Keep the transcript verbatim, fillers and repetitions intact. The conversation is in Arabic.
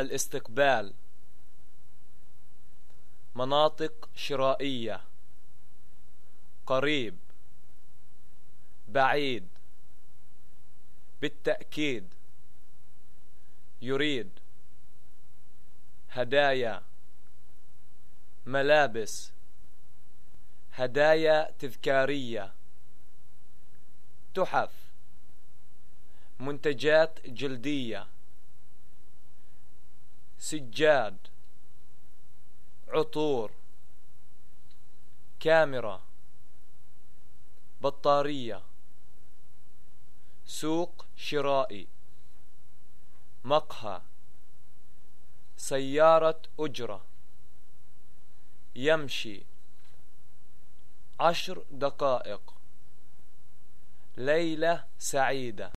الاستقبال. مناطق شرائية: قريب، بعيد، بالتأكيد، يريد، هدايا، ملابس، هدايا تذكارية، تحف، منتجات جلدية، سجاد، عطور، كاميرا، بطارية، سوق شرائي، مقهى، سيارة أجرة، يمشي، عشر دقائق، ليلة سعيدة.